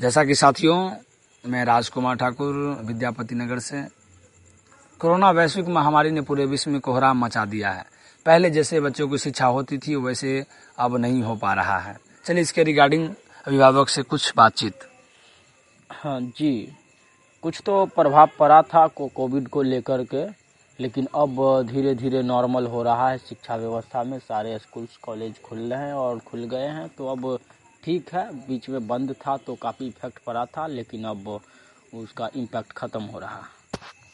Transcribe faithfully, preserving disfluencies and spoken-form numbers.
जैसा कि साथियों, मैं राजकुमार ठाकुर विद्यापति नगर से। कोरोना वैश्विक महामारी ने पूरे विश्व में कोहराम मचा दिया है। पहले जैसे बच्चों की शिक्षा होती थी वैसे अब नहीं हो पा रहा है। चलिए इसके रिगार्डिंग अभिभावक से कुछ बातचीत। हाँ जी, कुछ तो प्रभाव पड़ा था को कोविड को लेकर के, लेकिन अब धीरे धीरे नॉर्मल हो रहा है शिक्षा व्यवस्था में। सारे स्कूल्स कॉलेज खुल रहे हैं और खुल गए हैं, तो अब ठीक है। बीच में बंद था तो काफ़ी इफेक्ट पड़ा था, लेकिन अब उसका इम्पैक्ट ख़त्म हो रहा है।